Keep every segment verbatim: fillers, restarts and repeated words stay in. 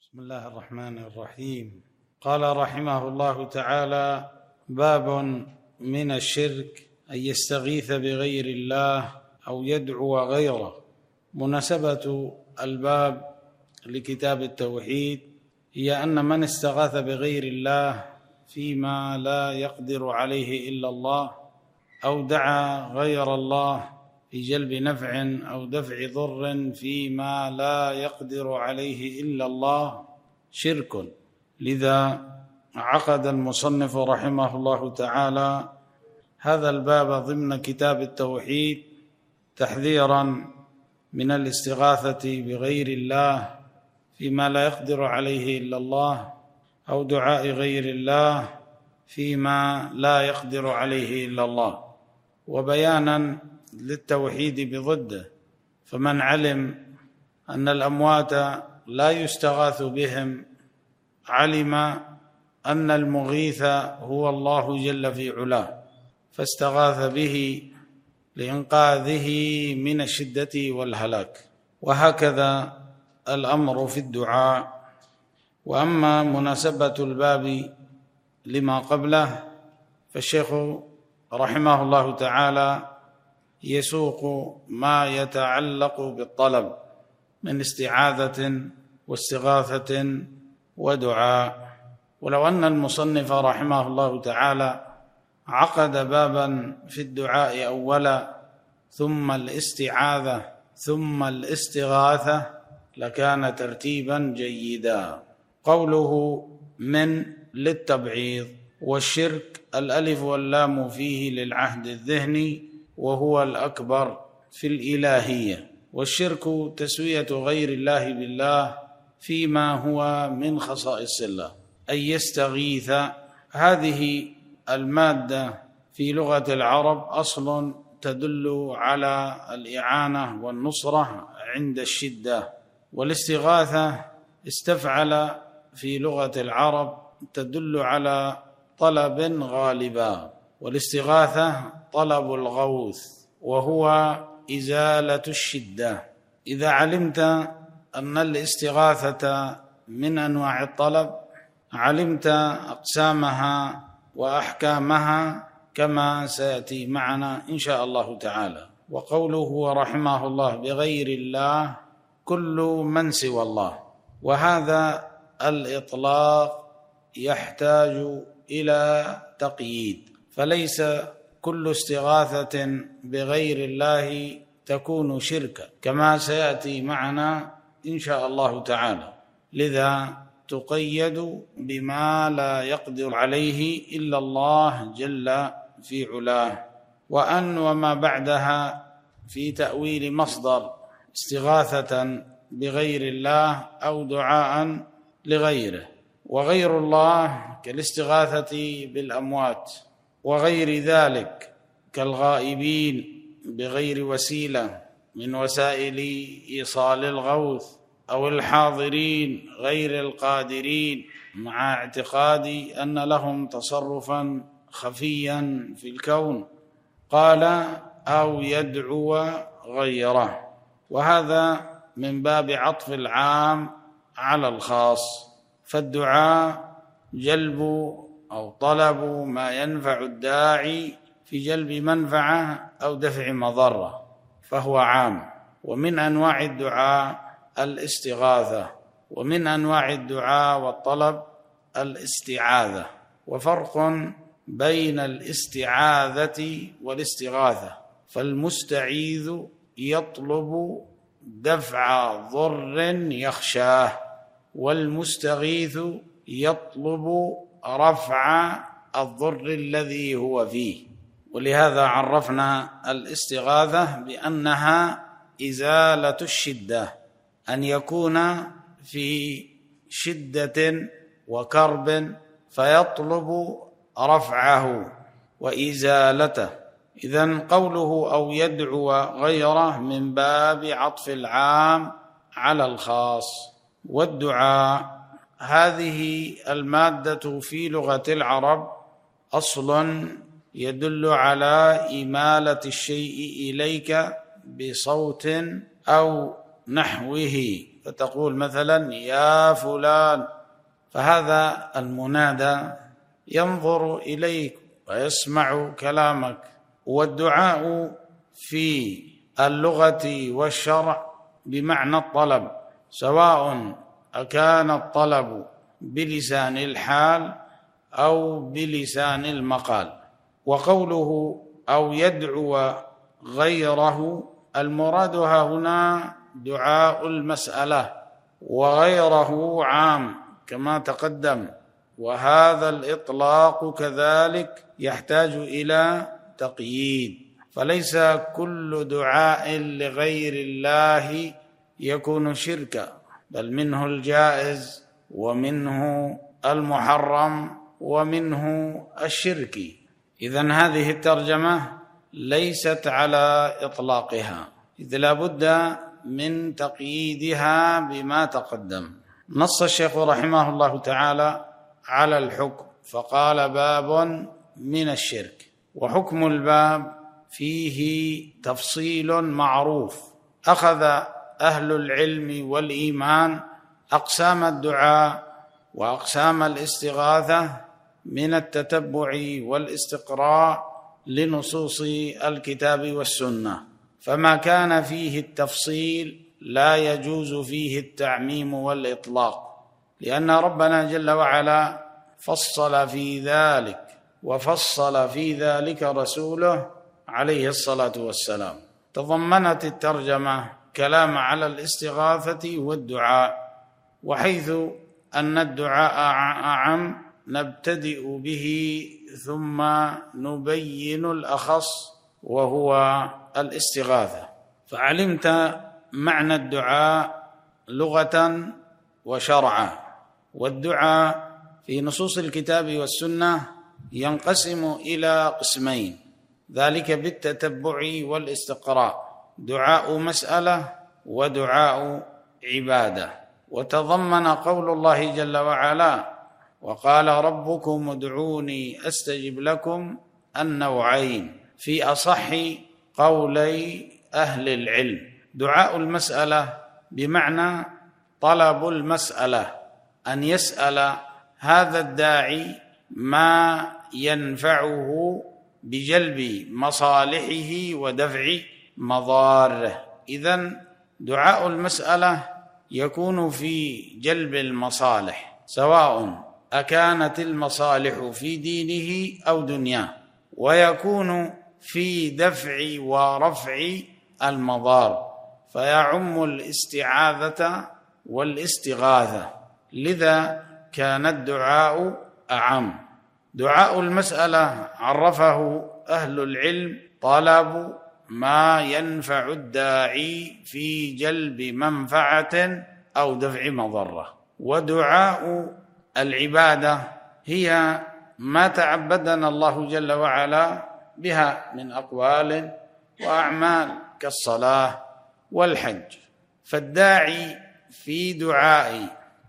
بسم الله الرحمن الرحيم. قال رحمه الله تعالى: باب من الشرك أن يستغيث بغير الله أو يدعو غيره. مناسبة الباب لكتاب التوحيد هي أن من استغاث بغير الله فيما لا يقدر عليه إلا الله، أو دعا غير الله في جلب نفع أو دفع ضر فيما لا يقدر عليه إلا الله، شرك. لذا عقد المصنف رحمه الله تعالى هذا الباب ضمن كتاب التوحيد تحذيرا من الاستغاثة بغير الله فيما لا يقدر عليه إلا الله، أو دعاء غير الله فيما لا يقدر عليه إلا الله، وبيانا للتوحيد بضده. فمن علم أن الأموات لا يستغاث بهم علم أن المغيث هو الله جل في علاه، فاستغاث به لإنقاذه من الشدة والهلاك. وهكذا الأمر في الدعاء. وأما مناسبة الباب لما قبله فالشيخ رحمه الله تعالى يسوق ما يتعلق بالطلب من استعاذة واستغاثة ودعاء. ولو أن المصنف رحمه الله تعالى عقد بابا في الدعاء أولا ثم الاستعاذة ثم الاستغاثة لكان ترتيبا جيدا. قوله من للتبعيض، والشرك الألف واللام فيه للعهد الذهني وهو الأكبر في الإلهية. والشرك تسوية غير الله بالله فيما هو من خصائص الله، أن يستغيث. هذه المادة في لغة العرب أصل تدل على الإعانة والنصرة عند الشدة، والاستغاثة استفعل في لغة العرب تدل على طلب غالبا، والاستغاثة طلب الغوث وهو إزالة الشدة. إذا علمت أن الاستغاثة من أنواع الطلب علمت أقسامها وأحكامها كما سيأتي معنا إن شاء الله تعالى. وقوله رحمه الله بغير الله كل من سوى الله، وهذا الإطلاق يحتاج إلى تقييد، فليس كل استغاثة بغير الله تكون شركا كما سيأتي معنا إن شاء الله تعالى. لذا تقيد بما لا يقدر عليه إلا الله جل في علاه. وأن وما بعدها في تأويل مصدر استغاثة بغير الله أو دعاء لغيره. وغير الله كالاستغاثة بالأموات وغير ذلك كالغائبين بغير وسيلة من وسائل إيصال الغوث، أو الحاضرين غير القادرين مع اعتقاد أن لهم تصرفا خفيا في الكون. قال أو يدعو غيره، وهذا من باب عطف العام على الخاص. فالدعاء جلب أو طلب ما ينفع الداعي في جلب منفعة أو دفع مضرة، فهو عام. ومن أنواع الدعاء الاستغاثة، ومن أنواع الدعاء والطلب الاستعاذة. وفرق بين الاستعاذة والاستغاثة، فالمستعيذ يطلب دفع ضر يخشاه، والمستغيث يطلب رفع الضر الذي هو فيه. ولهذا عرفنا الاستغاثة بأنها إزالة الشدة، أن يكون في شدة وكرب فيطلب رفعه وإزالته. إذن قوله أو يدعو غيره من باب عطف العام على الخاص. والدعاء هذه المادة في لغة العرب أصل يدل على إمالة الشيء إليك بصوت أو نحوه، فتقول مثلا يا فلان، فهذا المنادى ينظر إليك ويسمع كلامك. والدعاء في اللغة والشرع بمعنى الطلب، سواء أكان الطلب بلسان الحال أو بلسان المقال. وقوله أو يدعو غيره، المراد هنا دعاء المسألة، وغيره عام كما تقدم، وهذا الإطلاق كذلك يحتاج إلى تقييد، فليس كل دعاء لغير الله يكون شركا، بل منه الجائز ومنه المحرم ومنه الشرك. إذن هذه الترجمة ليست على إطلاقها، إذ لا بد من تقييدها بما تقدم. نص الشيخ رحمه الله تعالى على الحكم فقال باب من الشرك. وحكم الباب فيه تفصيل معروف. أخذ أهل العلم والإيمان أقسام الدعاء وأقسام الاستغاثة من التتبع والاستقراء لنصوص الكتاب والسنة، فما كان فيه التفصيل لا يجوز فيه التعميم والإطلاق، لأن ربنا جل وعلا فصل في ذلك، وفصل في ذلك رسوله عليه الصلاة والسلام. تضمنت الترجمة كلام على الاستغاثة والدعاء، وحيث أن الدعاء أعم نبتدئ به ثم نبين الأخص وهو الاستغاثة. فعلمت معنى الدعاء لغة وشرعا. والدعاء في نصوص الكتاب والسنة ينقسم إلى قسمين، ذلك بالتتبع والاستقراء: دعاء مسألة ودعاء عبادة. وتضمن قول الله جل وعلا: وقال ربكم ادعوني أستجب لكم، النوعين في أصح قولي أهل العلم. دعاء المسألة بمعنى طلب المسألة، أن يسأل هذا الداعي ما ينفعه بجلب مصالحه ودفع مضاره. إذن دعاء المسألة يكون في جلب المصالح، سواء أكانت المصالح في دينه أو دنياه، ويكون في دفع ورفع المضار، فيعم الاستعاذة والاستغاثة، لذا كان الدعاء أعم. دعاء المسألة عرفه أهل العلم: طلب ما ينفع الداعي في جلب منفعة أو دفع مضرة. ودعاء العبادة هي ما تعبدنا الله جل وعلا بها من أقوال وأعمال كالصلاة والحج. فالداعي في دعاء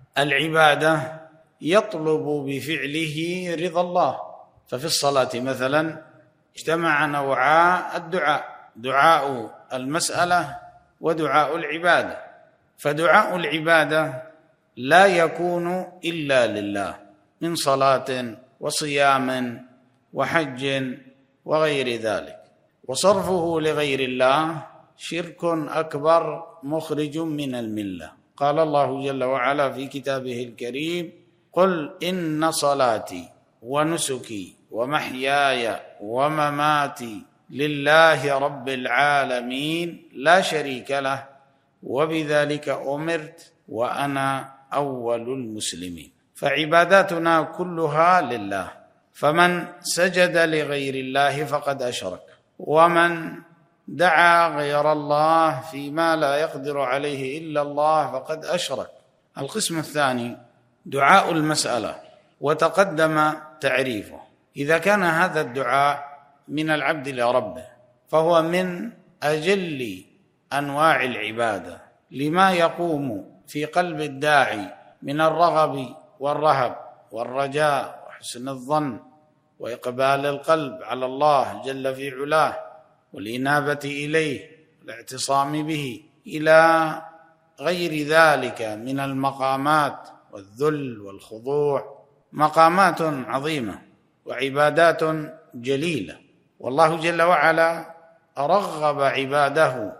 العبادة يطلب بفعله رضا الله. ففي الصلاة مثلا اجتمع نوعا الدعاء: دعاء المسألة ودعاء العبادة. فدعاء العبادة لا يكون إلا لله من صلاة وصيام وحج وغير ذلك، وصرفه لغير الله شرك أكبر مخرج من الملة. قال الله جل وعلا في كتابه الكريم: قل إن صلاتي ونسكي ومحياي ومماتي لله رب العالمين لا شريك له وبذلك أمرت وأنا أول المسلمين. فعباداتنا كلها لله، فمن سجد لغير الله فقد أشرك، ومن دعا غير الله فيما لا يقدر عليه إلا الله فقد أشرك. القسم الثاني دعاء المسألة، وتقدم تعريفه. إذا كان هذا الدعاء من العبد لربه فهو من أجل أنواع العبادة، لما يقوم في قلب الداعي من الرغب والرهب والرجاء وحسن الظن وإقبال القلب على الله جل في علاه والإنابة إليه والاعتصام به، إلى غير ذلك من المقامات والذل والخضوع مقامات عظيمة وعبادات جليلة، والله جل وعلا رغب عباده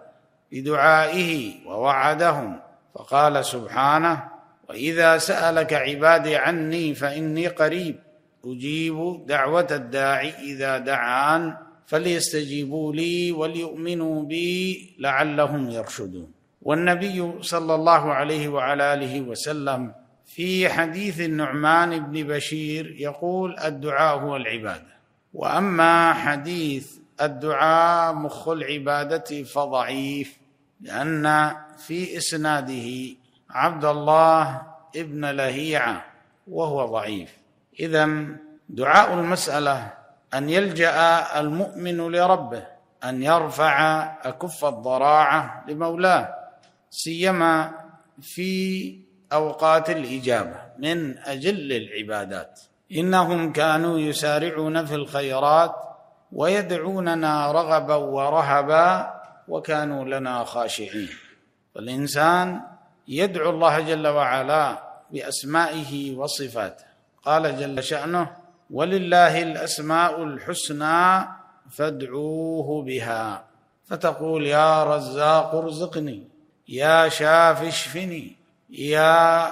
بدعائه ووعدهم، فقال سبحانه: وإذا سألك عبادي عني فإني قريب أجيب دعوة الداعي إذا دعان فليستجيبوا لي وليؤمنوا بي لعلهم يرشدون. والنبي صلى الله عليه وعلى آله وسلم في حديث النعمان بن بشير يقول: الدعاء هو العبادة. وأما حديث الدعاء مخ العبادة فضعيف، لأن في إسناده عبد الله ابن لهيعة وهو ضعيف. إذن دعاء المسألة أن يلجأ المؤمن لربه، أن يرفع أكف الضراعة لمولاه، سيما في أوقات الإجابة من أجل العبادات. إنهم كانوا يسارعون في الخيرات ويدعوننا رغبا ورهبا وكانوا لنا خاشعين. فالإنسان يدعو الله جل وعلا بأسمائه وصفاته، قال جل شأنه: ولله الأسماء الحسنى فادعوه بها. فتقول: يا رزاق ارزقني، يا شافي اشفني، يا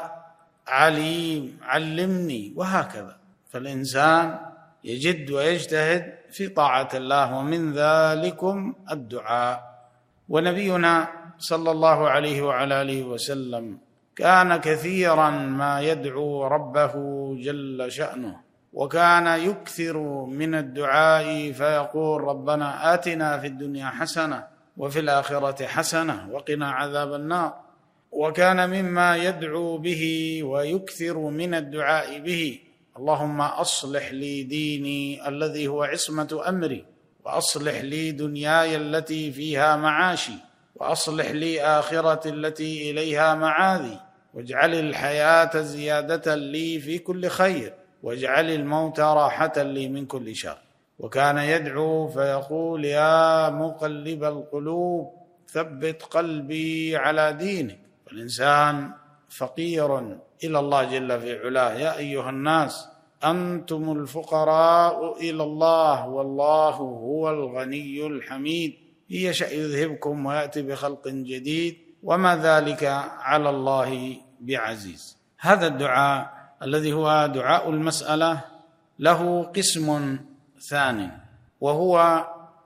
عليم علمني، وهكذا. فالإنسان يجد ويجتهد في طاعة الله، ومن ذلكم الدعاء. ونبينا صلى الله عليه وعلى آله وسلم كان كثيرا ما يدعو ربه جل شأنه، وكان يكثر من الدعاء فيقول: ربنا آتنا في الدنيا حسنة وفي الآخرة حسنة وقنا عذاب النار. وكان مما يدعو به ويكثر من الدعاء به: اللهم أصلح لي ديني الذي هو عصمة أمري، وأصلح لي دنياي التي فيها معاشي، وأصلح لي آخرتي التي إليها معاذي، واجعل الحياة زيادة لي في كل خير، واجعل الموت راحة لي من كل شر. وكان يدعو فيقول: يا مقلب القلوب ثبت قلبي على دينك. فالإنسان فقير إلى الله جل في علاه: يا أيها الناس أنتم الفقراء إلى الله والله هو الغني الحميد، إن يشأ يذهبكم ويأتي بخلق جديد وما ذلك على الله بعزيز. هذا الدعاء الذي هو دعاء المسألة له قسم ثاني، وهو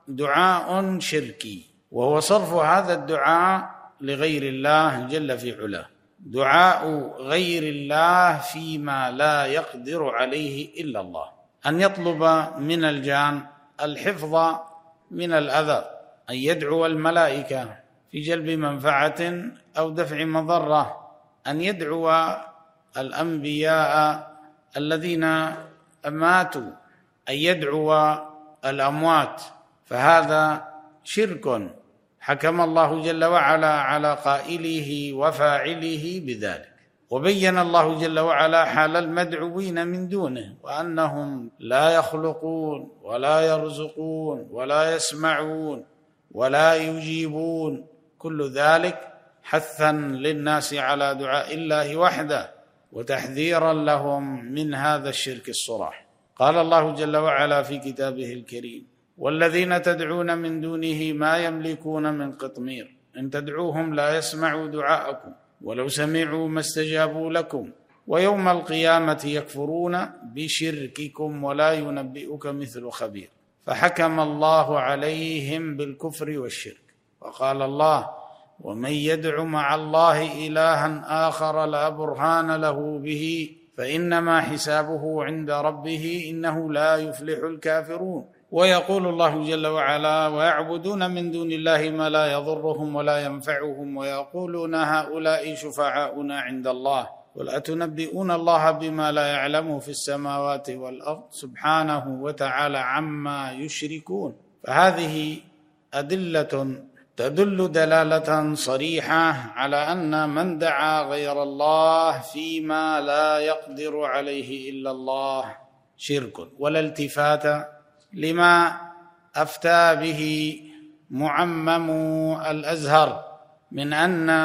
دعاء شركي، وهو صرف هذا الدعاء لغير الله جل في علاه، دعاء غير الله فيما لا يقدر عليه إلا الله. أن يطلب من الجان الحفظ من الأذى، أن يدعو الملائكة في جلب منفعة أو دفع مضرة، أن يدعو الأنبياء الذين ماتوا، أن يدعو الأموات، فهذا شرك حكم الله جل وعلا على قائله وفاعله بذلك. وبين الله جل وعلا حال المدعوين من دونه، وأنهم لا يخلقون ولا يرزقون ولا يسمعون ولا يجيبون، كل ذلك حثا للناس على دعاء الله وحده وتحذيرا لهم من هذا الشرك الصراح. قال الله جل وعلا في كتابه الكريم: والذين تدعون من دونه ما يملكون من قطمير إن تدعوهم لا يسمعوا دعاءكم ولو سمعوا ما استجابوا لكم ويوم القيامة يكفرون بشرككم ولا ينبئك مثل خبير. فحكم الله عليهم بالكفر والشرك. وقال الله: ومن يدع مع الله إلها آخر لا برهان له به فإنما حسابه عند ربه إنه لا يفلح الكافرون. ويقول الله جل وعلا: ويعبدون من دون الله ما لا يضرهم ولا ينفعهم ويقولون هؤلاء شفعاؤنا عند الله قل أتنبئون الله بما لا يعلم في السماوات والأرض سبحانه وتعالى عما يشركون. فهذه أدلة تدل دلالة صريحة على أن من دعا غير الله فيما لا يقدر عليه إلا الله شرك، ولا التفات لما أفتى به معمم الأزهر من أن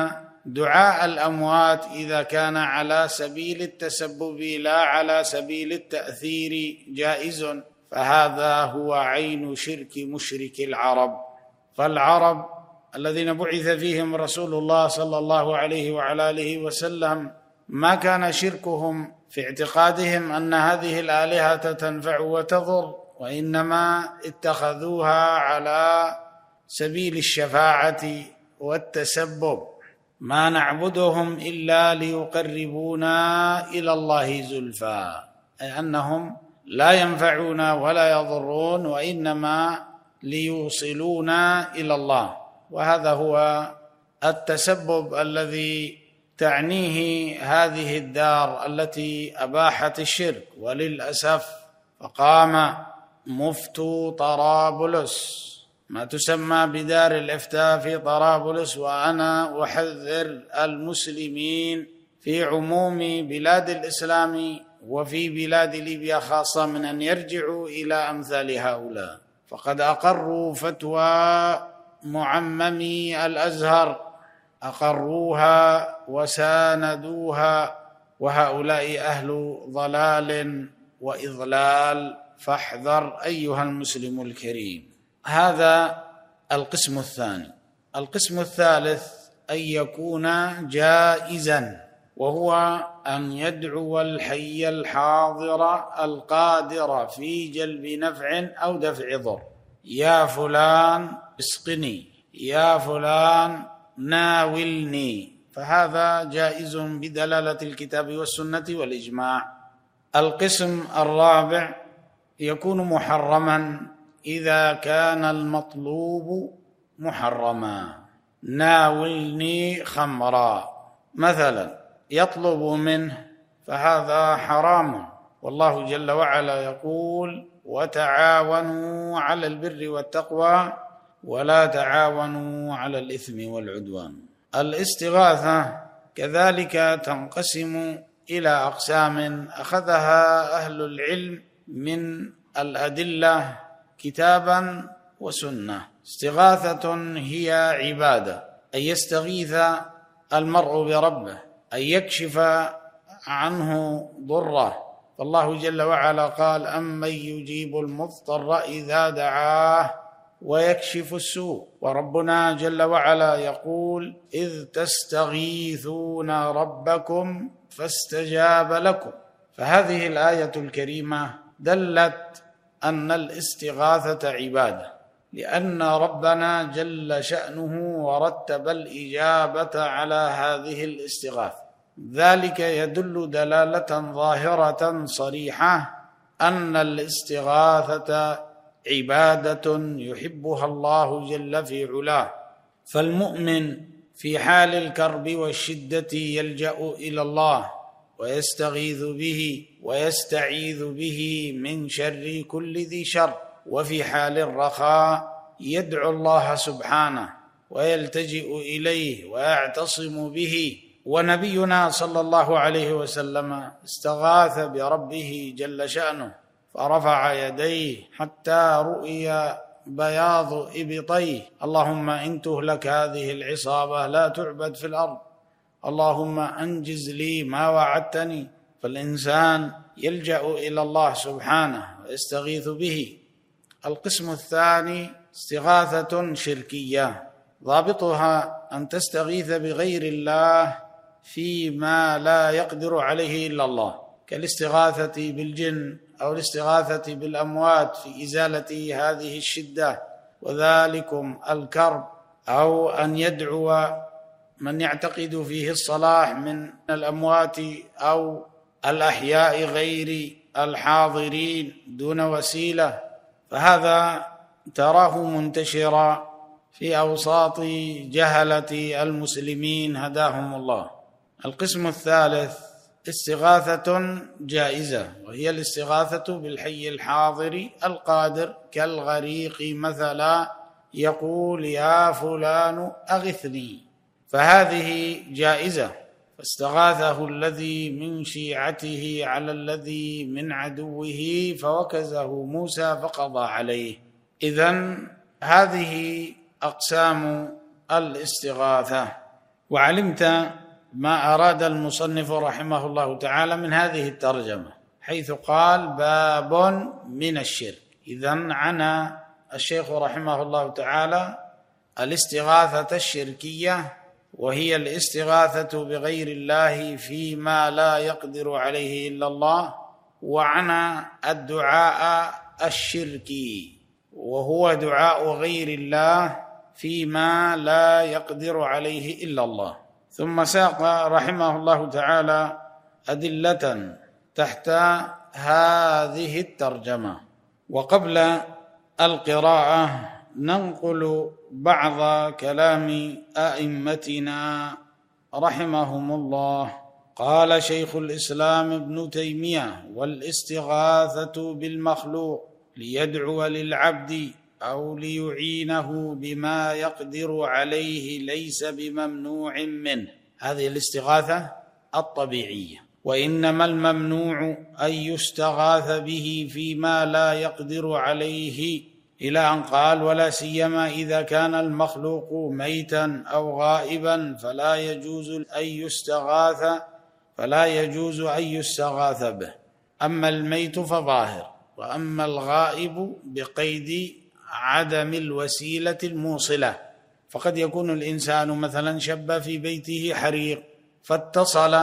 دعاء الأموات إذا كان على سبيل التسبب لا على سبيل التأثير جائز، فهذا هو عين شرك مشرك العرب. فالعرب الذين بعث فيهم رسول الله صلى الله عليه وعلى آله وسلم ما كان شركهم في اعتقادهم أن هذه الآلهة تنفع وتضر، وإنما اتخذوها على سبيل الشفاعة والتسبب. ما نعبدهم إلا ليقربونا إلى الله زلفى، أي أنهم لا ينفعون ولا يضرون، وإنما ليوصلونا إلى الله. وهذا هو التسبب الذي تعنيه هذه الدار التي أباحت الشرك. وللأسف فقام مفتو طرابلس، ما تسمى بدار الإفتاء في طرابلس، وأنا أحذر المسلمين في عموم بلاد الإسلام وفي بلاد ليبيا خاصة من أن يرجعوا إلى أمثال هؤلاء، فقد أقروا فتوى معممي الأزهر، أقروها وساندوها، وهؤلاء أهل ضلال وإضلال، فاحذر أيها المسلم الكريم. هذا القسم الثاني. القسم الثالث أن يكون جائزا، وهو أن يدعو الحي الحاضر القادر في جلب نفع أو دفع ضر: يا فلان اسقني، يا فلان ناولني، فهذا جائز بدلالة الكتاب والسنة والإجماع. القسم الرابع يكون محرما إذا كان المطلوب محرما: ناولني خمرا مثلا يطلب منه، فهذا حرام، والله جل وعلا يقول: وتعاونوا على البر والتقوى ولا تعاونوا على الإثم والعدوان. الاستغاثة كذلك تنقسم إلى أقسام أخذها أهل العلم من الأدلة كتابا وسنة. استغاثة هي عبادة، أن يستغيث المرء بربه، أن يكشف عنه ضره، فالله جل وعلا قال: أمن يجيب المضطر إذا دعاه ويكشف السوء. وربنا جل وعلا يقول: إذ تستغيثون ربكم فاستجاب لكم. فهذه الآية الكريمة دلت أن الاستغاثة عبادة، لأن ربنا جل شأنه ورتب الإجابة على هذه الاستغاثة. ذلك يدل دلالة ظاهرة صريحة أن الاستغاثة عبادة يحبها الله جل في علاه. فالمؤمن في حال الكرب والشدة يلجأ إلى الله ويستغيث به ويستعيذ به من شر كل ذي شر، وفي حال الرخاء يدعو الله سبحانه ويلتجئ إليه ويعتصم به. ونبينا صلى الله عليه وسلم استغاث بربه جل شأنه فرفع يديه حتى رؤي بياض إبطيه: اللهم إن تهلك هذه العصابة لا تعبد في الأرض، اللهم أنجز لي ما وعدتني. فالإنسان يلجأ إلى الله سبحانه ويستغيث به. القسم الثاني استغاثة شركية، ضابطها أن تستغيث بغير الله فيما لا يقدر عليه إلا الله، كالاستغاثة بالجن أو الاستغاثة بالأموات في إزالة هذه الشدة وذلكم الكرب، أو أن يدعو من يعتقد فيه الصلاح من الأموات أو الأحياء غير الحاضرين دون وسيلة. فهذا تراه منتشرا في أوساط جهلة المسلمين هداهم الله. القسم الثالث استغاثة جائزة، وهي الاستغاثة بالحي الحاضر القادر كالغريق مثلا، يقول: يا فلان أغثني، فهذه جائزة. فاستغاثه الذي من شيعته على الذي من عدوه فوكزه موسى فقضى عليه. إذن هذه أقسام الاستغاثة. وعلمت ما أراد المصنف رحمه الله تعالى من هذه الترجمة، حيث قال باب من الشرك. إذن عنى الشيخ رحمه الله تعالى الاستغاثة الشركية، وهي الاستغاثة بغير الله فيما لا يقدر عليه إلا الله، وعنى الدعاء الشركي وهو دعاء غير الله فيما لا يقدر عليه إلا الله. ثم ساق رحمه الله تعالى أدلة تحت هذه الترجمة. وقبل القراءة ننقل بعض كلام أئمتنا رحمهم الله. قال شيخ الإسلام ابن تيمية: والاستغاثة بالمخلوق ليدعو للعبد أو ليعينه بما يقدر عليه ليس بممنوع منه. هذه الاستغاثة الطبيعية، وإنما الممنوع أن يستغاث به فيما لا يقدر عليه، إلى أن قال: ولا سيما إذا كان المخلوق ميتا أو غائبا فلا يجوز أن يستغاث فلا يجوز أن يستغاث به. أما الميت فظاهر، وأما الغائب بقيد عدم الوسيلة الموصلة. فقد يكون الإنسان مثلا شب في بيته حريق فاتصل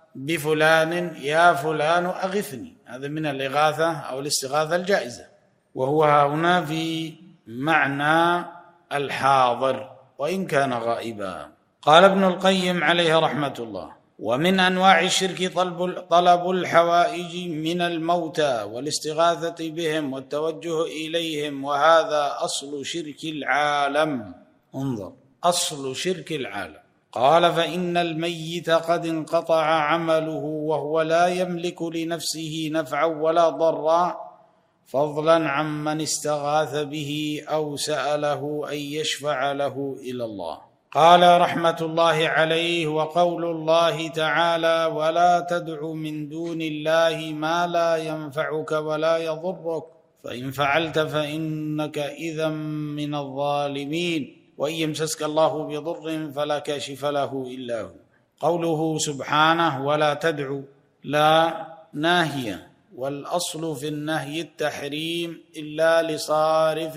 بفلان: يا فلان أغثني. هذا من الإغاثة أو الاستغاثة الجائزة، وهو هنا في معنى الحاضر وإن كان غائبا. قال ابن القيم عليه رحمة الله: ومن أنواع الشرك طلب طلب الحوائج من الموتى والاستغاثة بهم والتوجه إليهم، وهذا أصل شرك العالم. انظر، أصل شرك العالم. قال: فإن الميت قد انقطع عمله وهو لا يملك لنفسه نفعا ولا ضرا، فضلا عمن استغاث به أو سأله أن يشفع له إلى الله. قال رحمة الله عليه: وقول الله تعالى: ولا تدع من دون الله ما لا ينفعك ولا يضرك، فإن فعلت فإنك إذا من الظالمين، وإن يمسسك الله بضر فلا كاشف له إلا هو. قوله سبحانه ولا تدع، لا ناهية، والأصل في النهي التحريم إلا لصارف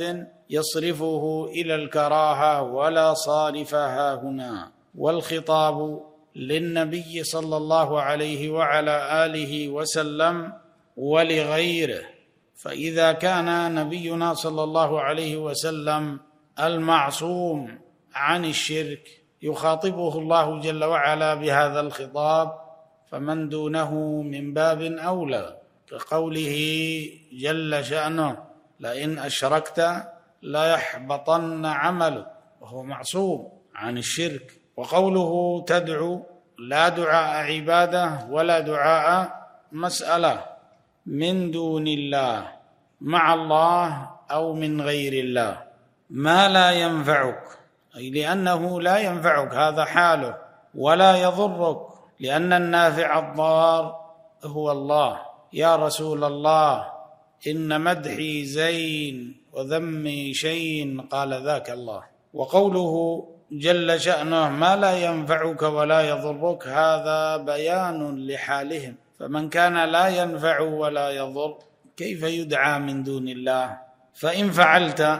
يصرفه إلى الكراهة، ولا صارفها هنا. والخطاب للنبي صلى الله عليه وعلى آله وسلم ولغيره. فإذا كان نبينا صلى الله عليه وسلم المعصوم عن الشرك يخاطبه الله جل وعلا بهذا الخطاب، فمن دونه من باب أولى، كقوله جل شأنه: لئن أشركت لا يحبطن عملك، وهو معصوم عن الشرك. وقوله تدعو، لا دعاء عبادة ولا دعاء مسألة، من دون الله، مع الله أو من غير الله، ما لا ينفعك، أي لأنه لا ينفعك، هذا حاله، ولا يضرك، لأن النافع الضار هو الله. يا رسول الله، إن مدحي زين وذمي شين، قال ذاك الله. وقوله جل شأنه ما لا ينفعك ولا يضرك، هذا بيان لحالهم. فمن كان لا ينفع ولا يضر كيف يدعى من دون الله؟ فإن فعلت،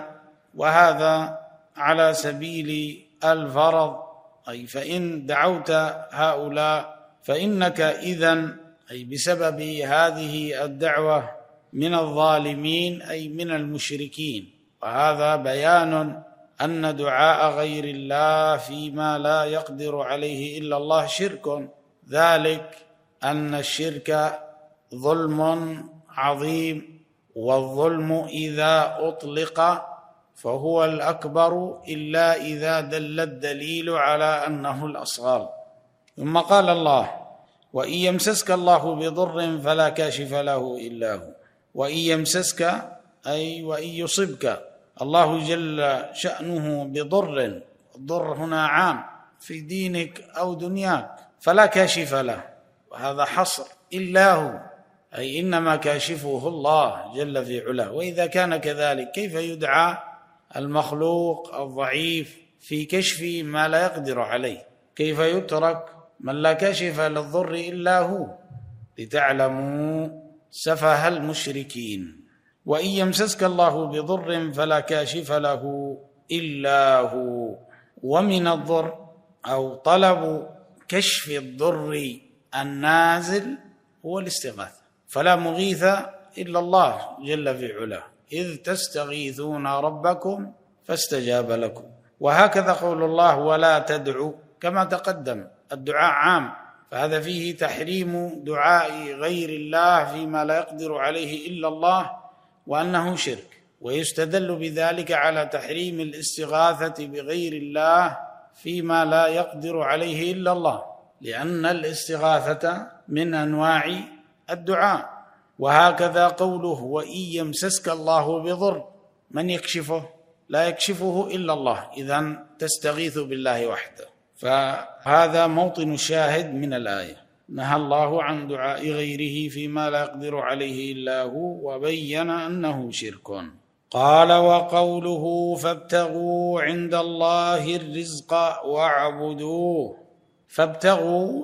وهذا على سبيل الفرض، أي فإن دعوت هؤلاء فإنك إذن، أي بسبب هذه الدعوة، من الظالمين، أي من المشركين. وهذا بيان أن دعاء غير الله فيما لا يقدر عليه إلا الله شرك، ذلك أن الشرك ظلم عظيم، والظلم إذا أطلق فهو الأكبر إلا إذا دل الدليل على أنه الأصغر. ثم قال الله: وإن يمسسك الله بضر فلا كاشف له إلا هو. وإن يمسسك أي وإن يصبك الله جل شأنه بضر، الضر هنا عام في دينك أو دنياك، فلا كاشف له، وهذا حصر، إلا هو، أي إنما كاشفه الله جل في علاه. وإذا كان كذلك كيف يدعى المخلوق الضعيف في كشف ما لا يقدر عليه؟ كيف يترك من لا كاشف للضر إلا هو، لتعلموا سفه المشركين. وإن يمسسك الله بضر فلا كاشف له إلا هو. ومن الضر أو طلب كشف الضر النازل هو الاستغاثة، فلا مغيث إلا الله جل في علاه، إذ تستغيثون ربكم فاستجاب لكم. وهكذا قول الله ولا تدعوا، كما تقدم الدعاء عام، فهذا فيه تحريم دعاء غير الله فيما لا يقدر عليه إلا الله وأنه شرك، ويستدل بذلك على تحريم الاستغاثة بغير الله فيما لا يقدر عليه إلا الله، لأن الاستغاثة من أنواع الدعاء. وهكذا قوله وإن يمسسك الله بضر، من يكشفه؟ لا يكشفه إلا الله، إذن تستغيث بالله وحده. فهذا موطن الشاهد من الآية، نهى الله عن دعاء غيره فيما لا يقدر عليه إلا هو، وبين أنه شرك. قال وقوله فابتغوا عند الله الرزق واعبدوه. فابتغوا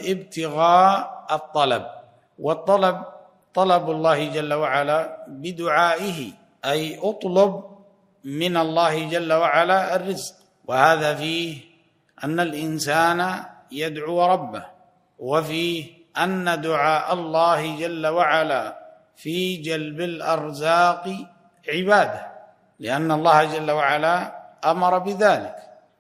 الابتغاء الطلب، والطلب طلب الله جل وعلا بدعائه، أي أطلب من الله جل وعلا الرزق، وهذا فيه أن الإنسان يدعو ربه، وفيه أن دعاء الله جل وعلا في جلب الأرزاق عباده، لأن الله جل وعلا أمر بذلك.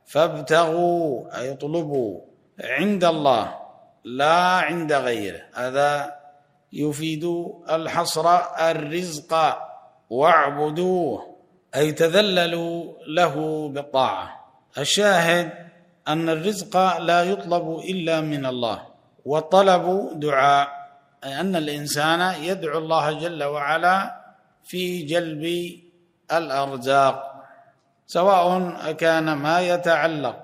فابتغوا أي اطلبوا عند الله لا عند غيره، هذا يفيد الحصر الرزق. واعبدوه أي تذللوا له بالطاعة. الشاهد أن الرزق لا يطلب إلا من الله، والطلب دعاء، أي أن الإنسان يدعو الله جل وعلا في جلب الأرزاق، سواء كان ما يتعلق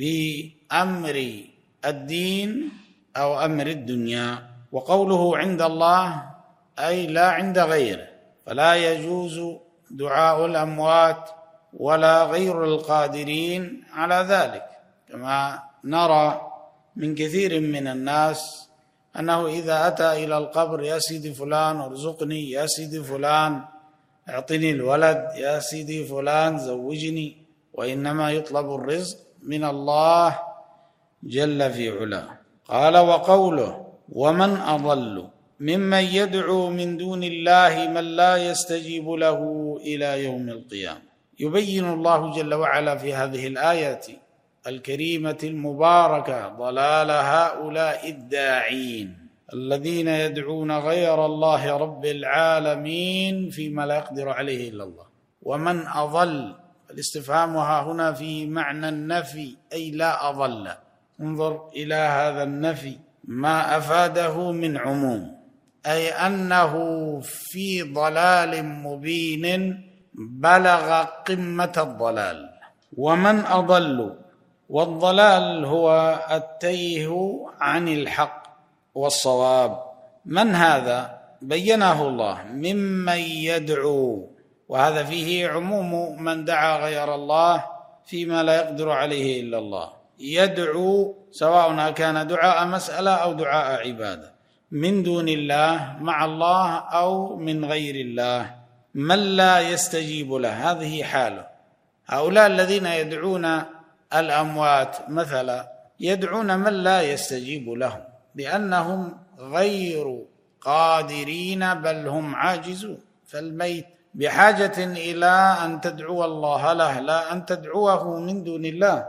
بأمر الدين أو أمر الدنيا. وقوله عند الله أي لا عند غيره، فلا يجوز دعاء الأموات ولا غير القادرين على ذلك، كما نرى من كثير من الناس أنه إذا أتى إلى القبر يا سيدي فلان ارزقني، يا سيدي فلان اعطني الولد، يا سيدي فلان زوجني، وإنما يطلب الرزق من الله جل في علاه. قال وقوله ومن أضل ممن يدعو من دون الله من لا يستجيب له إلى يوم القيامة. يبين الله جل وعلا في هذه الآية الكريمة المباركة ضلال هؤلاء الداعين الذين يدعون غير الله رب العالمين فيما لا يقدر عليه إلا الله. ومن أضل، الاستفهام ها هنا في معنى النفي، أي لا أضل. انظر إلى هذا النفي ما أفاده من عموم، أي أنه في ضلال مبين بلغ قمة الضلال. ومن أضل، والضلال هو التيه عن الحق والصواب. من هذا؟ بينه الله، ممن يدعو، وهذا فيه عموم من دعا غير الله فيما لا يقدر عليه إلا الله. يدعو سواء كان دعاء مسألة أو دعاء عبادة، من دون الله مع الله أو من غير الله، من لا يستجيب له، هذه حاله. هؤلاء الذين يدعون الأموات مثلا يدعون من لا يستجيب لهم لأنهم غير قادرين بل هم عاجزون، فالميت بحاجة إلى أن تدعو الله له لا أن تدعوه من دون الله.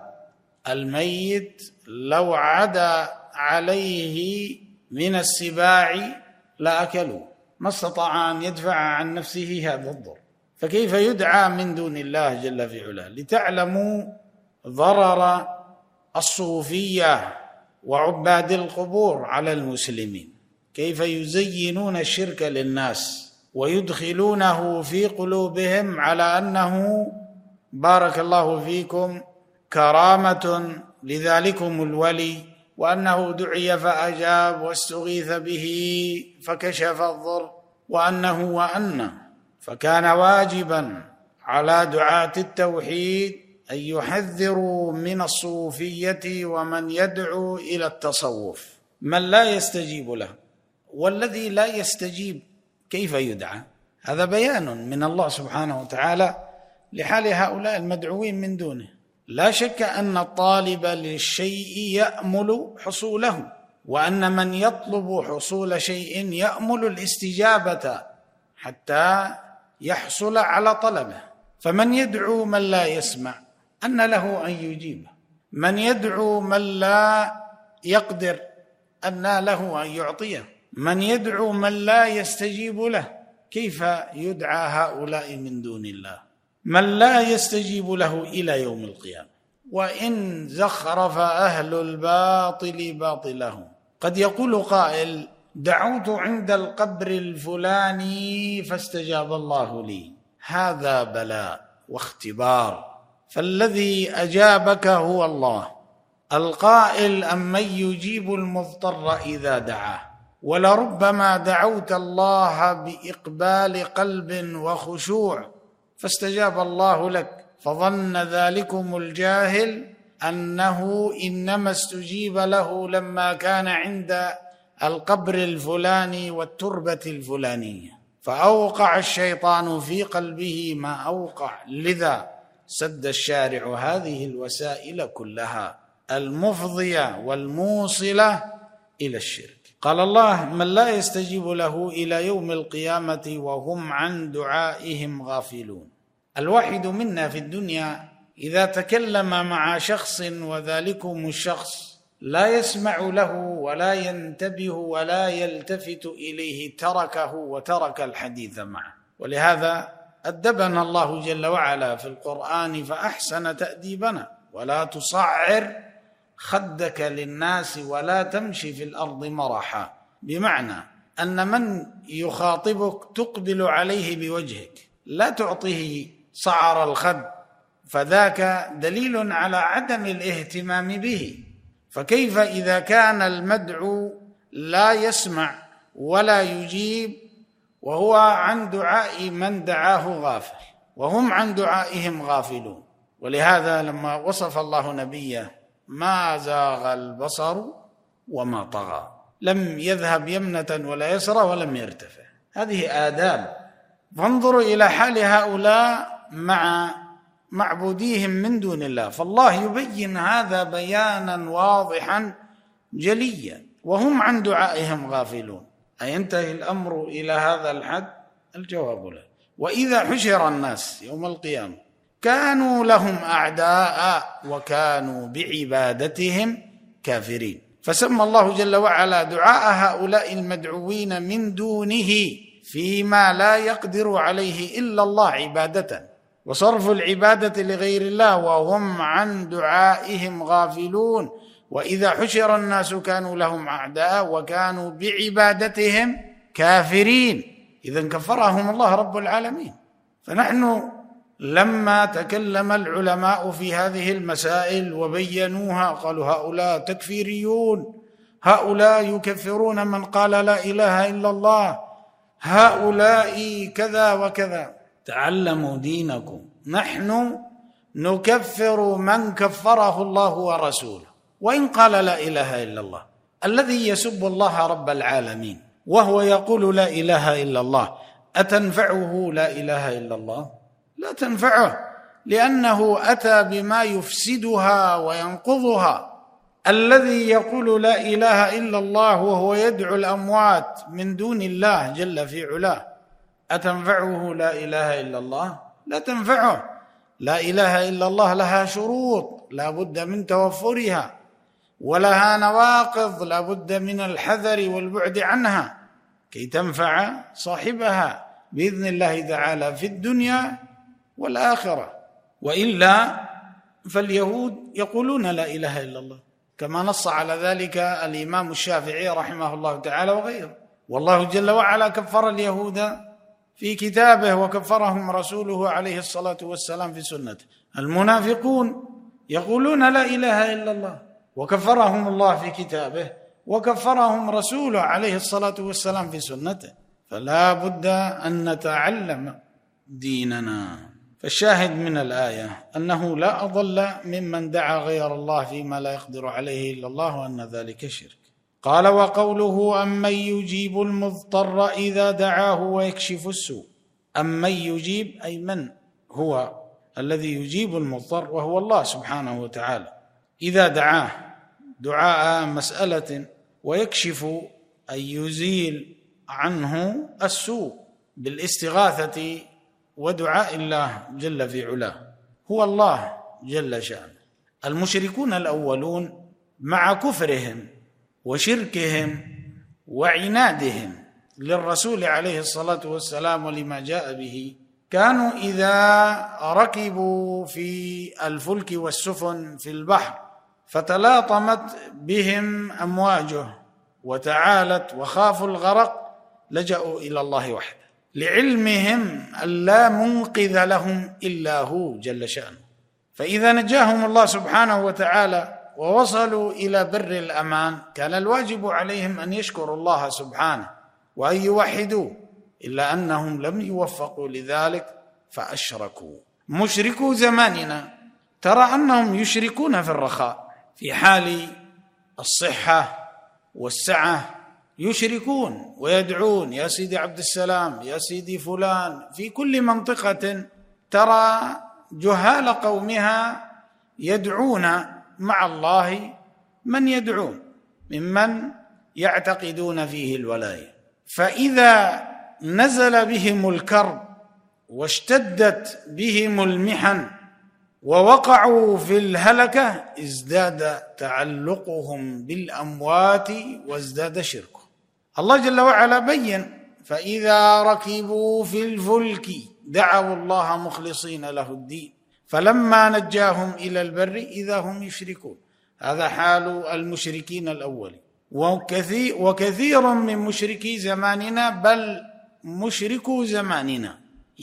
الميت لو عدا عليه من السباع لأكلوا، ما استطاع أن يدفع عن نفسه هذا الضر، فكيف يدعى من دون الله جل في علاه؟ لتعلموا ضرر الصوفية وعباد القبور على المسلمين، كيف يزينون الشرك للناس ويدخلونه في قلوبهم على أنه بارك الله فيكم كرامة لذلكم الولي، وأنه دعي فأجاب واستغيث به فكشف الضر، وأنه وأنه. فكان واجبا على دعاة التوحيد أن يحذروا من الصوفية ومن يدعو إلى التصوف من لا يستجيب له، والذي لا يستجيب كيف يدعى؟ هذا بيان من الله سبحانه وتعالى لحال هؤلاء المدعوين من دونه. لا شك أن الطالب للشيء يأمل حصوله، وأن من يطلب حصول شيء يأمل الاستجابة حتى يحصل على طلبه. فمن يدعو من لا يسمع أن له أن يجيبه، من يدعو من لا يقدر أن له أن يعطيه، من يدعو من لا يستجيب له كيف يدعى هؤلاء من دون الله؟ من لا يستجيب له إلى يوم القيامة. وإن زخرف أهل الباطل باطلهم. قد يقول قائل: دعوت عند القبر الفلاني فاستجاب الله لي. هذا بلاء واختبار، فالذي أجابك هو الله القائل: أمن يجيب المضطر إذا دعاه. ولربما دعوت الله بإقبال قلب وخشوع فاستجاب الله لك، فظن ذلكم الجاهل أنه إنما استجيب له لما كان عند القبر الفلاني والتربة الفلانية، فأوقع الشيطان في قلبه ما أوقع. لذا سد الشارع هذه الوسائل كلها المفضية والموصلة إلى الشرك. قال الله: من لا يستجيب له إلى يوم القيامة وهم عن دعائهم غافلون. الواحد منا في الدنيا إذا تكلم مع شخص وذلكم الشخص لا يسمع له ولا ينتبه ولا يلتفت إليه تركه وترك الحديث معه. ولهذا أدبنا الله جل وعلا في القرآن فأحسن تأديبنا: ولا تصعر خدك للناس ولا تمشي في الأرض مرحا. بمعنى أن من يخاطبك تقبل عليه بوجهك، لا تعطيه صعر الخد، فذاك دليل على عدم الاهتمام به. فكيف إذا كان المدعو لا يسمع ولا يجيب وهو عن دعاء من دعاه غافل، وهم عن دعائهم غافلون. ولهذا لما وصف الله نبيه: ما زاغ البصر وما طغى، لم يذهب يمنة ولا يسرى ولم يرتفع. هذه آداب. فانظروا إلى حال هؤلاء مع معبوديهم من دون الله، فالله يبين هذا بيانا واضحا جليا، وهم عن دعائهم غافلون. أينتهي الأمر إلى هذا الحد؟ الجواب لا. وإذا حشر الناس يوم القيامة كانوا لهم أعداء وكانوا بعبادتهم كافرين. فسمى الله جل وعلا دعاء هؤلاء المدعوين من دونه فيما لا يقدر عليه إلا الله عبادة، وصرف العبادة لغير الله وهم عن دعائهم غافلون. وإذا حشر الناس كانوا لهم أعداء وكانوا بعبادتهم كافرين. إذن كفرهم الله رب العالمين. فنحن لما تكلم العلماء في هذه المسائل وبينوها قالوا: هؤلاء تكفيريون، هؤلاء يكفرون من قال لا إله إلا الله، هؤلاء كذا وكذا. تعلموا دينكم. نحن نكفر من كفره الله ورسوله وإن قال لا إله إلا الله. الذي يسب الله رب العالمين وهو يقول لا إله إلا الله أتنفعه لا إله إلا الله؟ لا تنفعه، لأنه أتى بما يفسدها وينقضها. الذي يقول لا إله إلا الله وهو يدعو الأموات من دون الله جل في علاه أتنفعه لا إله إلا الله؟ لا تنفعه. لا إله إلا الله لها شروط لا بد من توفرها، ولها نواقض لا بد من الحذر والبعد عنها كي تنفع صاحبها بإذن الله تعالى في الدنيا والآخرة. وإلا فاليهود يقولون لا إله إلا الله، كما نص على ذلك الإمام الشافعي رحمه الله تعالى وغيره. والله جل وعلا كفر اليهود في كتابه وكفرهم رسوله عليه الصلاة والسلام في سنته. المنافقون يقولون لا إله إلا الله وكفرهم الله في كتابه وكفرهم رسوله عليه الصلاة والسلام في سنته. فلا بد أن نتعلم ديننا. فالشاهد من الآية أنه لا أضل ممن دعا غير الله فيما لا يقدر عليه إلا الله، وأن ذلك شرك. قال: وقوله: أمن يجيب المضطر إذا دعاه ويكشف السوء. أمن يجيب أي من هو الذي يجيب المضطر، وهو الله سبحانه وتعالى إذا دعاه دعاء مسألة، ويكشف أي يزيل عنه السوء بالاستغاثة ودعاء الله جل في علاه، هو الله جل شأنه. المشركون الأولون مع كفرهم وشركهم وعنادهم للرسول عليه الصلاة والسلام ولما جاء به، كانوا إذا ركبوا في الفلك والسفن في البحر فتلاطمت بهم أمواجه وتعالت وخافوا الغرق لجأوا إلى الله وحده، لعلمهم أن لا منقذ لهم إلا هو جل شأنه. فإذا نجاهم الله سبحانه وتعالى ووصلوا إلى بر الأمان، كان الواجب عليهم أن يشكروا الله سبحانه وأن يوحدوه، إلا أنهم لم يوفقوا لذلك فأشركوا. مشركو زماننا ترى أنهم يشركون في الرخاء، في حال الصحة والسعة يشركون ويدعون: يا سيدي عبد السلام، يا سيدي فلان. في كل منطقة ترى جهال قومها يدعون مع الله من يدعون ممن يعتقدون فيه الولاية. فإذا نزل بهم الكرب واشتدت بهم المحن ووقعوا في الهلكة ازداد تعلقهم بالأموات وازداد شركهم. الله جل وعلا بين: فإذا ركبوا في الفلك دعوا الله مخلصين له الدين فلما نجاهم إلى البر إذا هم يشركون. هذا حال المشركين الأولين. وكثير, وكثير من مشركي زماننا، بل مشركو زماننا،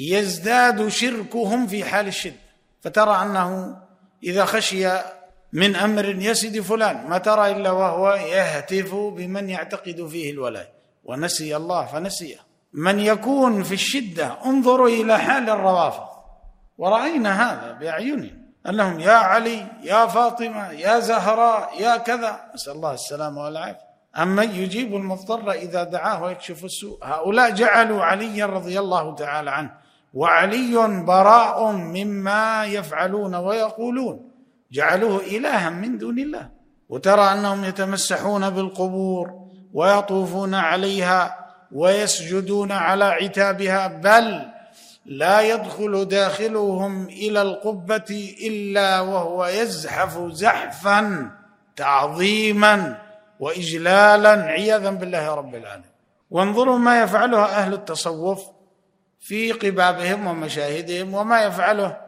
يزداد شركهم في حال الشدة. فترى أنه إذا خشي من أمر يسد فلان ما ترى إلا وهو يهتف بمن يعتقد فيه الولاية، ونسي الله فنسيه. من يكون في الشدة، انظروا إلى حال الروافض، ورأينا هذا بأعيننا، أنهم يا علي، يا فاطمة، يا زهراء، يا كذا، نسأل الله السلامة والعافية. أمن يجيب المضطر إذا دعاه ويكشف السوء. هؤلاء جعلوا علي رضي الله تعالى عنه، وعلي براء مما يفعلون ويقولون، جعلوه إلها من دون الله. وترى أنهم يتمسحون بالقبور ويطوفون عليها ويسجدون على عتابها، بل لا يدخل داخلهم إلى القبة إلا وهو يزحف زحفا تعظيما وإجلالا عياذا بالله رب العالمين. وانظروا ما يفعله أهل التصوف في قبابهم ومشاهدهم، وما يفعله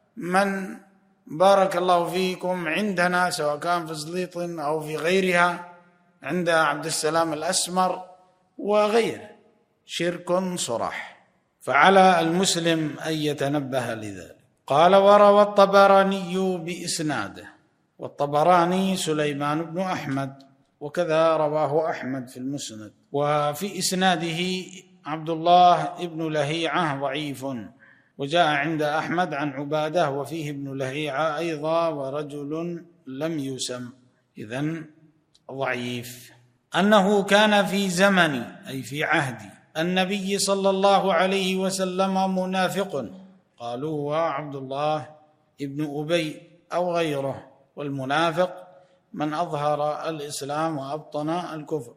من بارك الله فيكم عندنا، سواء كان في زليط أو في غيرها، عند عبد السلام الأسمر وغيره، شرك صراح. فعلى المسلم أن يتنبه لذلك. قال: وروى الطبراني بإسناده، والطبراني سليمان بن أحمد، وكذا رواه أحمد في المسند. وفي إسناده عبد الله ابن لهيعة ضعيف، وجاء عند أحمد عن عبادة وفيه ابن لهيعة أيضا ورجل لم يسم، إذن ضعيف. أنه كان في زمن، أي في عهد النبي صلى الله عليه وسلم، منافق، قالوا هو عبد الله ابن أبي أو غيره. والمنافق من أظهر الإسلام وأبطن الكفر،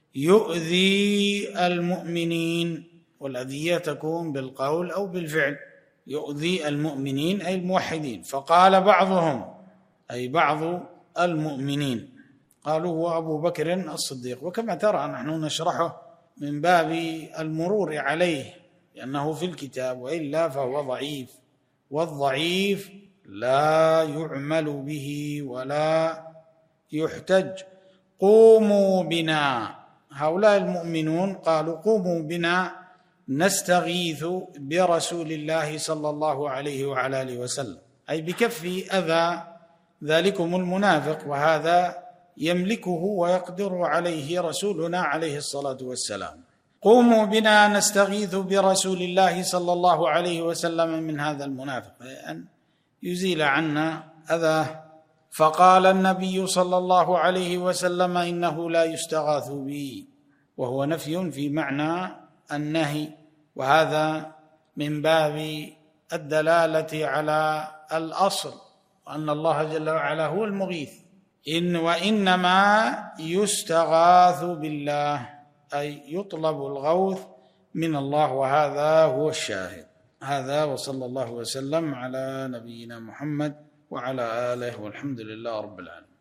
يؤذي المؤمنين، والأذية تكون بالقول أو بالفعل. يؤذي المؤمنين أي الموحدين. فقال بعضهم، أي بعض المؤمنين، قالوا هو أبو بكر الصديق. وكما ترى نحن نشرحه من باب المرور عليه لأنه في الكتاب، وإلا فهو ضعيف، والضعيف لا يعمل به ولا يحتج. قوموا بنا، هؤلاء المؤمنون قالوا قوموا بنا نستغيث برسول الله صلى الله عليه وعلى آله وسلم، أي بكف أذى ذلكم المنافق، وهذا يملكه ويقدر عليه رسولنا عليه الصلاة والسلام. قوموا بنا نستغيث برسول الله صلى الله عليه وسلم من هذا المنافق أن يزيل عنا أذاه. فقال النبي صلى الله عليه وسلم إنه لا يستغاث بي، وهو نفي في معنى النهي، وهذا من باب الدلالة على الأصل وأن الله جل وعلا هو المغيث. إن وإنما يستغاث بالله، أي يطلب الغوث من الله، وهذا هو الشاهد. هذا وصلى الله وسلم على نبينا محمد وعلى آله، والحمد لله رب العالمين.